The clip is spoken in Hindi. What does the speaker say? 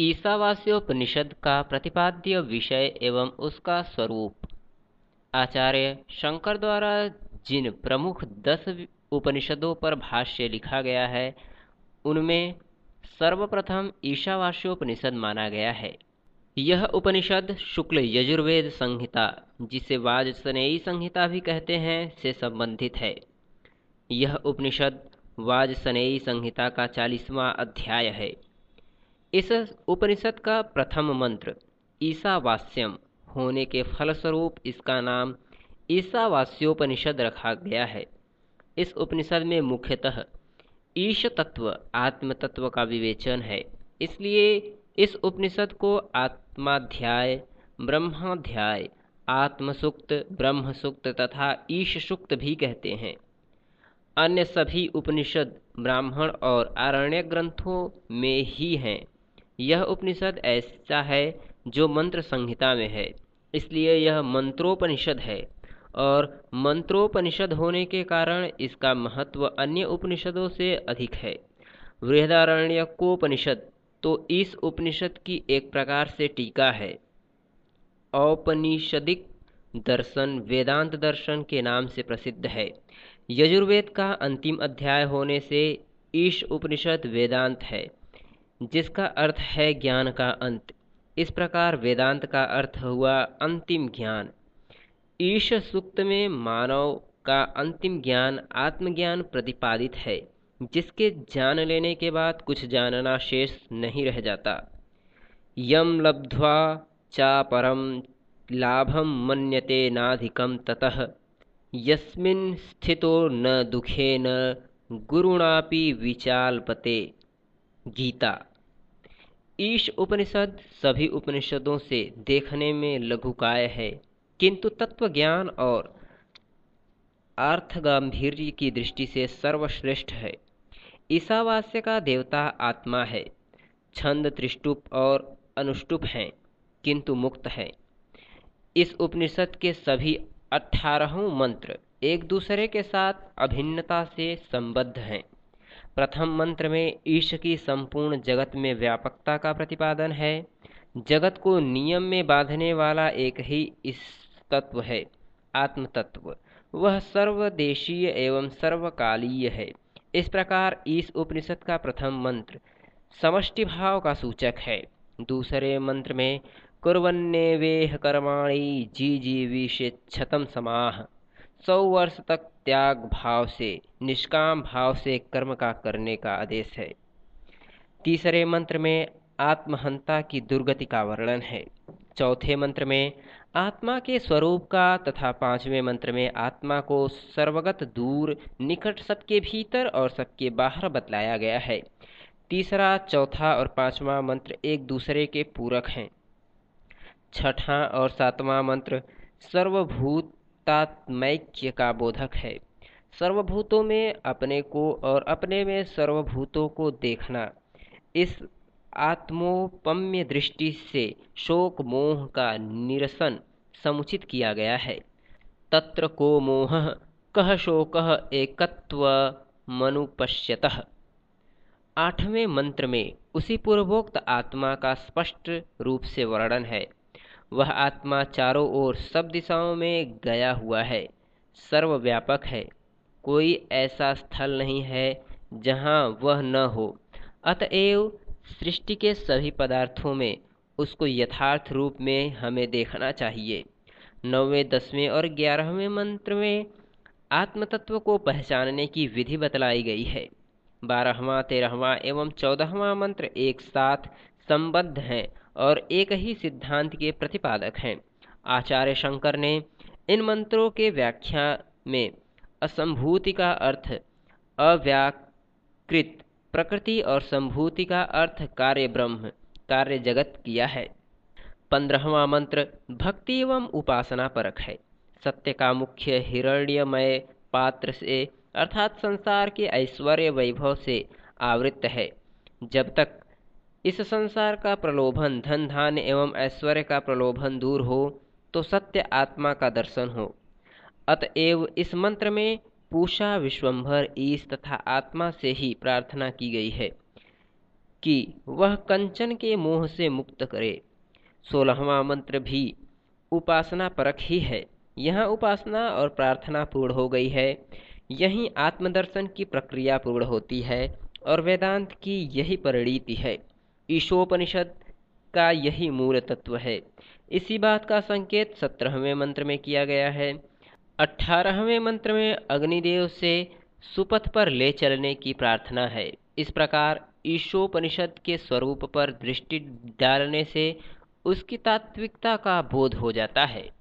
ईशावास्योपनिषद का प्रतिपाद्य विषय एवं उसका स्वरूप। आचार्य शंकर द्वारा जिन प्रमुख 10 उपनिषदों पर भाष्य लिखा गया है, उनमें सर्वप्रथम ईशावास्योपनिषद माना गया है। यह उपनिषद शुक्ल यजुर्वेद संहिता, जिसे वाजसनेयी संहिता भी कहते हैं, से संबंधित है। यह उपनिषद वाजसनेयी संहिता का 40वां अध्याय है। इस उपनिषद का प्रथम मंत्र ईशावास्यम होने के फलस्वरूप इसका नाम ईशावास्योपनिषद रखा गया है। इस उपनिषद में मुख्यतः ईश तत्व, आत्म तत्व का विवेचन है। इसलिए इस उपनिषद को आत्माध्याय, ब्रह्माध्याय, आत्मसूक्त, ब्रह्मसूक्त तथा ईश सूक्त भी कहते हैं। अन्य सभी उपनिषद ब्राह्मण और आरण्यक ग्रंथों में ही हैं। यह उपनिषद ऐसा है जो मंत्र संहिता में है, इसलिए यह मंत्रोपनिषद है और मंत्रोपनिषद होने के कारण इसका महत्व अन्य उपनिषदों से अधिक है। बृहदारण्यकोपनिषद तो इस उपनिषद की एक प्रकार से टीका है। औपनिषदिक दर्शन वेदांत दर्शन के नाम से प्रसिद्ध है। यजुर्वेद का अंतिम अध्याय होने से ईश उपनिषद वेदांत है, जिसका अर्थ है ज्ञान का अंत। इस प्रकार वेदांत का अर्थ हुआ अंतिम ज्ञान। ईश सूक्त में मानव का अंतिम ज्ञान आत्मज्ञान प्रतिपादित है, जिसके जान लेने के बाद कुछ जानना शेष नहीं रह जाता। यम लब्ध्वा चा परम लाभम मन्यते नाधिकम ततः यस्मिन् स्थितो न दुखेन गुरुणापि विचाल्पते। गीता। ईश उपनिषद सभी उपनिषदों से देखने में लघुकाय है, किंतु तत्व ज्ञान और अर्थ गांधीर्य की दृष्टि से सर्वश्रेष्ठ है। ईशावास्य का देवता आत्मा है। छंद त्रिष्टुप और अनुष्टुप हैं, किंतु मुक्त है। इस उपनिषद के सभी 18 मंत्र एक दूसरे के साथ अभिन्नता से संबद्ध हैं। प्रथम मंत्र में ईश की संपूर्ण जगत में व्यापकता का प्रतिपादन है। जगत को नियम में बांधने वाला एक ही इस तत्व है, आत्म तत्व। वह सर्वदेशीय एवं सर्वकालीय है। इस प्रकार इस उपनिषद का प्रथम मंत्र समष्टि भाव का सूचक है। दूसरे मंत्र में कुर्वन्नेवेह कर्माणि जीजीविषेच्छतं समाह, 100 वर्ष तक त्याग भाव से, निष्काम भाव से कर्म का करने का आदेश है। तीसरे मंत्र में आत्महंता की दुर्गति का वर्णन है। चौथे मंत्र में आत्मा के स्वरूप का तथा पांचवें मंत्र में आत्मा को सर्वगत, दूर, निकट, सबके भीतर और सबके बाहर बतलाया गया है। तीसरा, चौथा और पांचवा मंत्र एक दूसरे के पूरक हैं। छठा और सातवां मंत्र सर्वभूतात्मैक्य का बोधक है। सर्वभूतों में अपने को और अपने में सर्वभूतों को देखना, इस आत्मोपम्य दृष्टि से शोक मोह का निरसन समुचित किया गया है। तत्र को मोहः कः शोकः एकत्वमनुपश्यतः। आठवें मंत्र में उसी पूर्वोक्त आत्मा का स्पष्ट रूप से वर्णन है। वह आत्मा चारों ओर सब दिशाओं में गया हुआ है, सर्वव्यापक है। कोई ऐसा स्थल नहीं है जहाँ वह न हो। अतएव सृष्टि के सभी पदार्थों में उसको यथार्थ रूप में हमें देखना चाहिए। 9वें, 10वें और 11वें मंत्र में आत्मतत्व को पहचानने की विधि बतलाई गई है। 12वां, 13वां एवं 14वां मंत्र एक साथ संबद्ध हैं और एक ही सिद्धांत के प्रतिपादक हैं। आचार्य शंकर ने इन मंत्रों के व्याख्या में असंभूति का अर्थ अव्याकृत प्रकृति और संभूति का अर्थ कार्य ब्रह्म, कार्य जगत किया है। 15वां मंत्र भक्ति एवं उपासना परक है। सत्य का मुख्य हिरण्यमय पात्र से अर्थात संसार के ऐश्वर्य वैभव से आवृत्त है। जब तक इस संसार का प्रलोभन, धन धान्य एवं ऐश्वर्य का प्रलोभन दूर हो, तो सत्य आत्मा का दर्शन हो। अतएव इस मंत्र में पूषा, विश्वंभर, ईश तथा आत्मा से ही प्रार्थना की गई है। कि वह कंचन के मोह से मुक्त करे। 16वां मंत्र भी उपासना परक ही है। यहाँ उपासना और प्रार्थना पूर्ण हो गई है। यहीं आत्मदर्शन की प्रक्रिया पूर्ण होती है और वेदांत की यही परिणति है। ईशोपनिषद का यही मूल तत्व है। इसी बात का संकेत 17वें मंत्र में किया गया है। 18वें मंत्र में अग्निदेव से सुपथ पर ले चलने की प्रार्थना है। इस प्रकार ईशोपनिषद के स्वरूप पर दृष्टि डालने से उसकी तात्विकता का बोध हो जाता है।